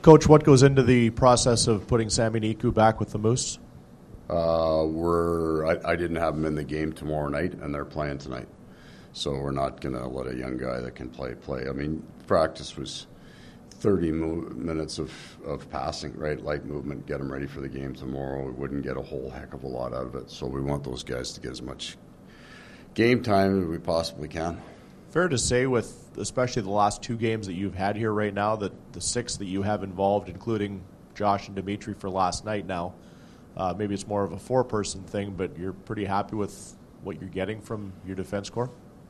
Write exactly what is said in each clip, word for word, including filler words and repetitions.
Coach, what goes into the process of putting Sami Niku back with the Moose? Uh, we're I, I didn't have him in the game tomorrow night, and they're playing tonight. So we're not going to let a young guy that can play play. I mean, practice was thirty mo- minutes of, of passing, right? Light movement, get them ready for the game tomorrow. We wouldn't get a whole heck of a lot out of it. So we want those guys to get as much game time as we possibly can. Fair to say, with especially the last two games that you've had here right now, that the six that you have involved, including Josh and Dimitri for last night now, uh, maybe it's more of a four-person thing, but you're pretty happy with what you're getting from your defense corps?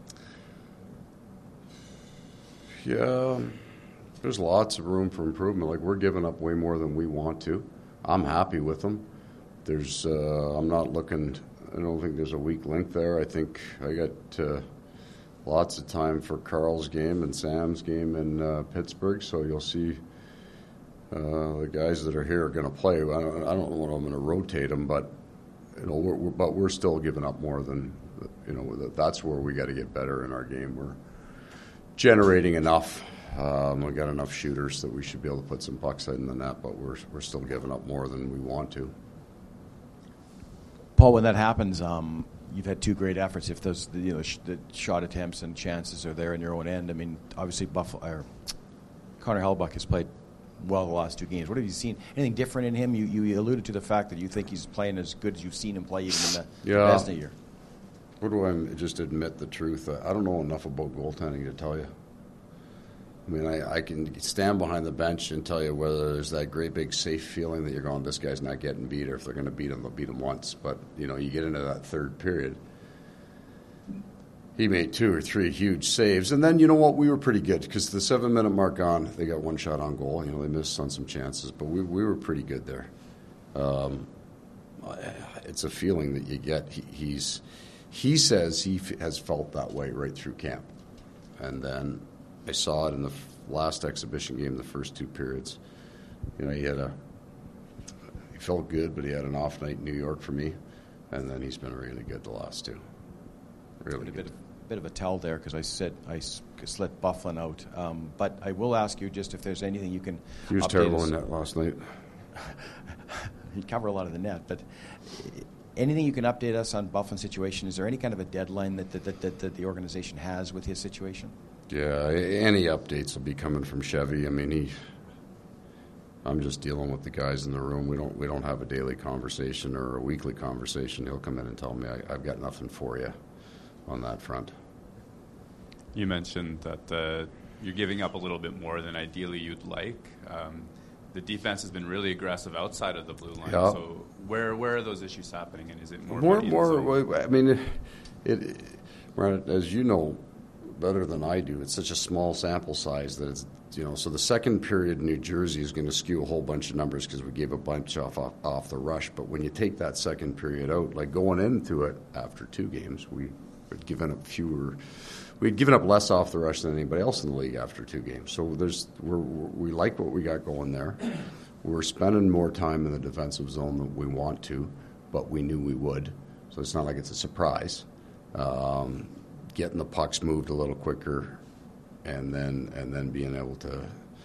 Yeah, there's lots of room for improvement. Like, we're giving up way more than we want to. I'm happy with them. There's, uh, I'm not looking, I don't think there's a weak link there. I think I got uh, lots of time for Carl's game and Sam's game in uh, Pittsburgh, so you'll see uh, the guys that are here are going to play. I don't, I don't know when I'm going to rotate them, but you know, we're, we're, but we're still giving up more than, you know, that's where we got to get better in our game. We're generating enough. Um, we got enough shooters that we should be able to put some pucks in the net, but we're we're still giving up more than we want to. Paul, when that happens, um, you've had two great efforts. If those you know sh- the shot attempts and chances are there in your own end, I mean, obviously Buffalo or Connor Hellebuyck has played well the last two games. What have you seen? Anything different in him? You you alluded to the fact that you think he's playing as good as you've seen him play even in the, yeah. the Vezina year. What do I just admit the truth? I don't know enough about goaltending to tell you. I mean, I, I can stand behind the bench and tell you whether there's that great big safe feeling that you're going, this guy's not getting beat, or if they're going to beat him, they'll beat him once. But, you know, you get into that third period. He made two or three huge saves. And then, you know what, we were pretty good because the seven-minute mark on, they got one shot on goal. You know, they missed on some chances, but we we were pretty good there. Um, it's a feeling that you get. He, he's he says he f- has felt that way right through camp. And then I saw it in the last exhibition game, the first two periods. You know, he had a he felt good, but he had an off night in New York for me, and then he's been really good the last two. Really a good. bit of, bit of a tell there because I said I just let Bufflin out, um, but I will ask you just if there's anything you can. He was update terrible us. in that last night. He'd cover a lot of the net, but anything you can update us on Bufflin's situation? Is there any kind of a deadline that that, that, that the organization has with his situation? Yeah, any updates will be coming from Chevy. I mean, he. I'm just dealing with the guys in the room. We don't we don't have a daily conversation or a weekly conversation. He'll come in and tell me I, I've got nothing for you on that front. You mentioned that uh, you're giving up a little bit more than ideally you'd like. Um, the defense has been really aggressive outside of the blue line. Yeah. So where where are those issues happening, and is it more More, money in the zone? more. I mean, it, it. As you know better than I do, it's such a small sample size that it's, you know. So the second period in New Jersey is going to skew a whole bunch of numbers because we gave a bunch off, off off the rush. But when you take that second period out, like going into it after two games, we had given up fewer. We had given up less off the rush than anybody else in the league after two games. So there's we're, we like what we got going there. We're spending more time in the defensive zone than we want to, but we knew we would. So it's not like it's a surprise. Um, getting the pucks moved a little quicker, and then and then being able to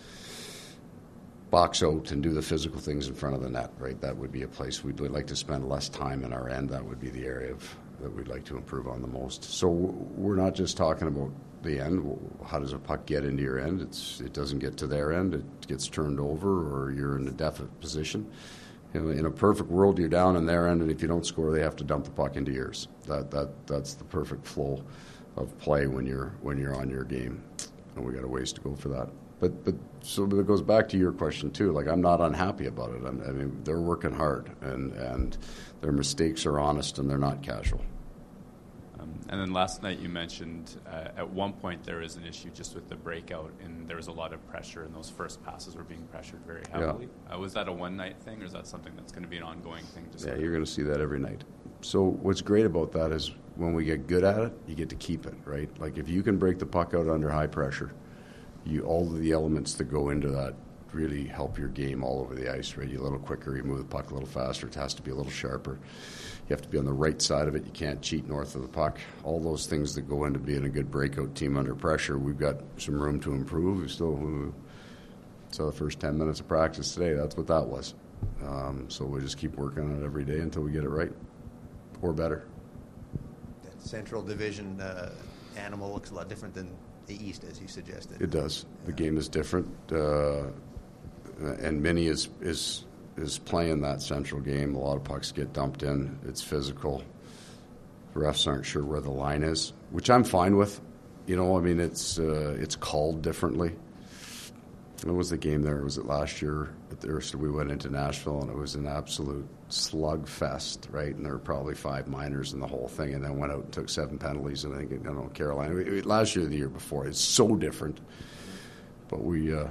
box out and do the physical things in front of the net, right? That would be a place we'd like to spend less time in our end. That would be the area of, that we'd like to improve on the most. So we're not just talking about the end. How does a puck get into your end? It's it doesn't get to their end. It gets turned over, or you're in a deficit position. You know, in a perfect world, you're down in their end, and if you don't score, they have to dump the puck into yours. That that that's the perfect flow of play when you're when you're on your game, and we got a ways to go for that. But but so it goes back to your question too. Like, I'm not unhappy about it. I'm, I mean, they're working hard, and and their mistakes are honest, and they're not casual. Um, and then last night you mentioned uh, at one point there was an issue just with the breakout, and there was a lot of pressure, and those first passes were being pressured very heavily. Yeah. Uh, was that a one-night thing, or is that something that's going to be an ongoing thing? Just yeah, you're going to see that every night. So what's great about that is when we get good at it, you get to keep it, right? Like, if you can break the puck out under high pressure, you all of the elements that go into that really help your game all over the ice, right? You're a little quicker, you move the puck a little faster, it has to be a little sharper. You have to be on the right side of it. You can't cheat north of the puck. All those things that go into being a good breakout team under pressure, we've got some room to improve. We still, So the first ten minutes of practice today, that's what that was. Um, so we just keep working on it every day until we get it right or better. That Central Division uh, animal looks a lot different than the East, as you suggested. It does. Yeah. The game is different, uh, and Minnie is is is playing that Central game. A lot of pucks get dumped in. It's physical. The refs aren't sure where the line is, which I'm fine with. You know, I mean, it's uh, it's called differently. When was the game there? Was it last year? There, so we went into Nashville, and it was an absolute slugfest, right? And there were probably five minors in the whole thing, and then went out and took seven penalties. And I think, I don't know, Carolina. We, we, last year, or the year before, it's so different. But we uh,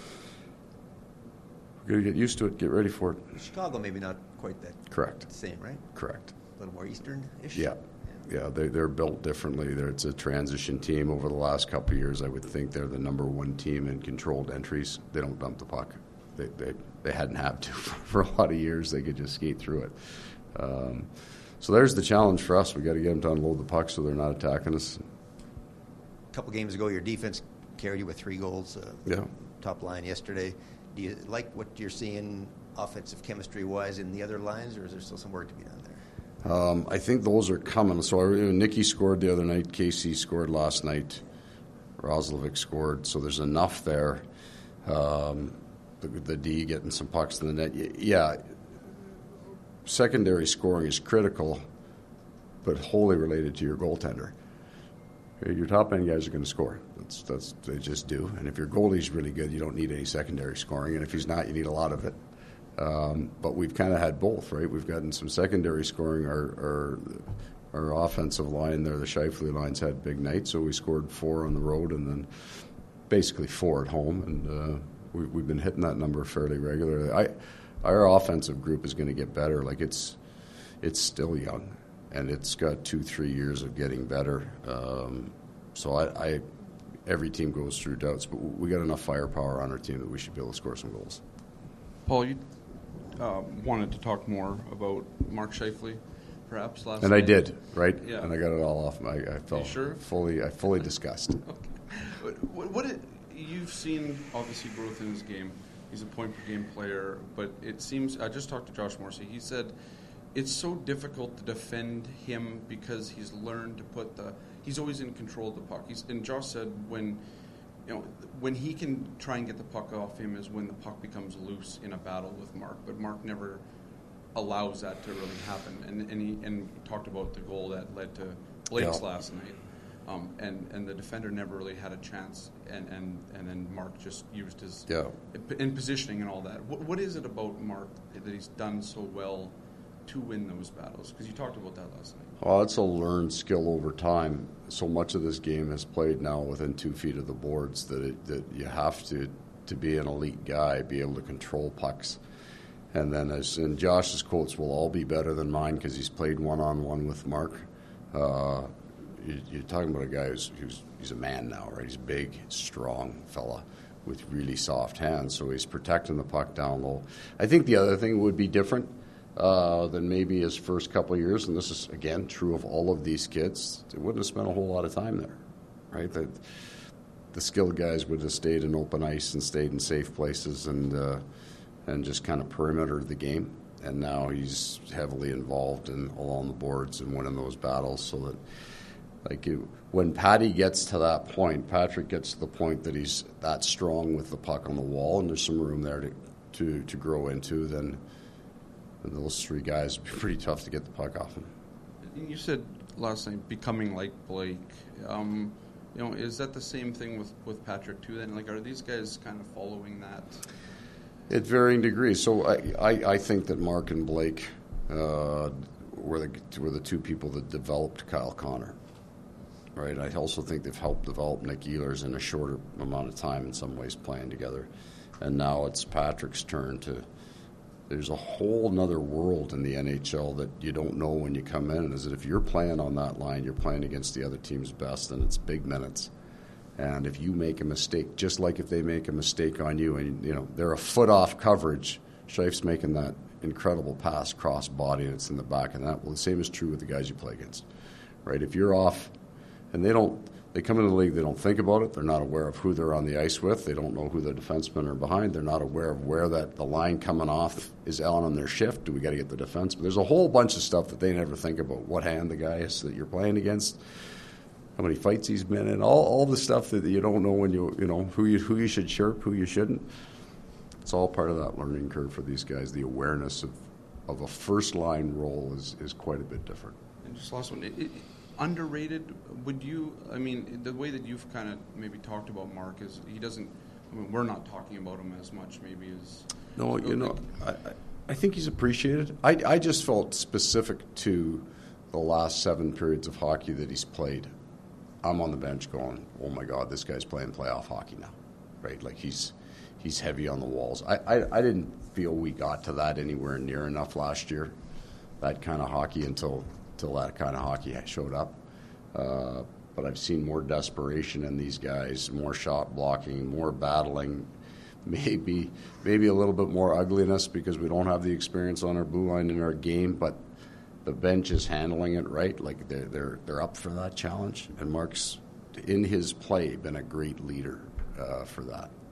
we're gonna get used to it. Get ready for it. Chicago, maybe not quite that. Correct. Same, right? Correct. A little more Eastern-ish. Yeah. Yeah, they, they're built differently. They're, it's a transition team. Over the last couple of years, I would think they're the number one team in controlled entries. They don't dump the puck. They they, they hadn't had to for a lot of years. They could just skate through it. Um, so there's the challenge for us. We got to get them to unload the puck so they're not attacking us. A couple games ago, your defense carried you with three goals. Uh, Yeah. Top line yesterday. Do you like what you're seeing offensive chemistry-wise in the other lines, or is there still some work to be done there? Um, I think those are coming. So I, Nikki scored the other night. K C scored last night. Roslovic scored. So there's enough there. Um, the, the D getting some pucks in the net. Yeah, secondary scoring is critical, but wholly related to your goaltender. Your top end guys are going to score. That's that's they just do. And if your goalie's really good, you don't need any secondary scoring. And if he's not, you need a lot of it. Um, but we've kind of had both, right? We've gotten some secondary scoring. Our our, our offensive line there, the Scheifele lines, had big nights, so we scored four on the road and then basically four at home. And uh, we, we've been hitting that number fairly regularly. I, our offensive group is going to get better. Like it's it's still young, and it's got two, three years of getting better. Um, so I, I every team goes through doubts, but we got enough firepower on our team that we should be able to score some goals. Paul, you uh, wanted to talk more about Mark Scheifele, perhaps last and night. I did, right? Yeah. And I got it all off. I, I felt sure? fully, I fully discussed. Okay. What, what it, you've seen obviously growth in his game. He's a point per game player, but it seems I just talked to Josh Morrissey. He said it's so difficult to defend him because he's learned to put the. He's always in control of the puck. He's, and Josh said when. You know, when he can try and get the puck off him is when the puck becomes loose in a battle with Mark. But Mark never allows that to really happen. And and he and talked about the goal that led to Blake's yeah. last night. Um, and, and the defender never really had a chance. And, and, and then Mark just used his yeah. in positioning and all that. What, what is it about Mark that he's done so well to win those battles? Because you talked about that last night. Well, it's a learned skill over time. So much of this game is played now within two feet of the boards that it, that you have to, to be an elite guy, be able to control pucks. And then, as in Josh's quotes, will all be better than mine because he's played one-on-one with Mark. Uh, you, you're talking about a guy who's, who's he's a man now, right? He's a big, strong fella with really soft hands, so he's protecting the puck down low. I think the other thing would be different. Uh, than maybe his first couple of years, and this is, again, true of all of these kids, they wouldn't have spent a whole lot of time there, right? The, the skilled guys would have stayed in open ice and stayed in safe places and uh, and just kind of perimetered the game. And now he's heavily involved in along the boards and winning those battles so that, like, it, when Patty gets to that point, Patrick gets to the point that he's that strong with the puck on the wall and there's some room there to, to, to grow into, then and those three guys would be pretty tough to get the puck off them. You said last night becoming like Blake. Um, you know, is that the same thing with, with Patrick too? Then, like, are these guys kind of following that? At varying degrees. So I, I, I think that Mark and Blake uh, were the were the two people that developed Kyle Connor. Right. I also think they've helped develop Nick Ehlers in a shorter amount of time in some ways playing together. And now it's Patrick's turn to. There's a whole nother world in the N H L that you don't know when you come in, is that if you're playing on that line, you're playing against the other team's best, and it's big minutes. And if you make a mistake, just like if they make a mistake on you, and you know they're a foot off coverage, Scheif's making that incredible pass cross body, and it's in the back of that. Well, the same is true with the guys you play against, right? If you're off, and they don't They come into the league, they don't think about it. They're not aware of who they're on the ice with. They don't know who the defensemen are behind. They're not aware of where that the line coming off is on on their shift. Do we got to get the defenseman? There's a whole bunch of stuff that they never think about. What hand the guy is that you're playing against, how many fights he's been in, all all the stuff that you don't know when you you know who you who you should chirp, who you shouldn't. It's all part of that learning curve for these guys. The awareness of, of a first line role is, is quite a bit different. And just last one. It, it, Underrated? Would you? I mean, the way that you've kind of maybe talked about Mark is he doesn't. I mean, we're not talking about him as much, maybe as. No, you know, I, I think he's appreciated. I, I just felt specific to the last seven periods of hockey that he's played. I'm on the bench going, oh my God, this guy's playing playoff hockey now, right? Like he's he's heavy on the walls. I, I, I didn't feel we got to that anywhere near enough last year, that kind of hockey until. Till that kind of hockey showed up. Uh, but I've seen more desperation in these guys, more shot blocking, more battling, maybe maybe a little bit more ugliness because we don't have the experience on our blue line in our game, but the bench is handling it right. Like they're, they're, they're up for that challenge. And Mark's, in his play, been a great leader uh, for that.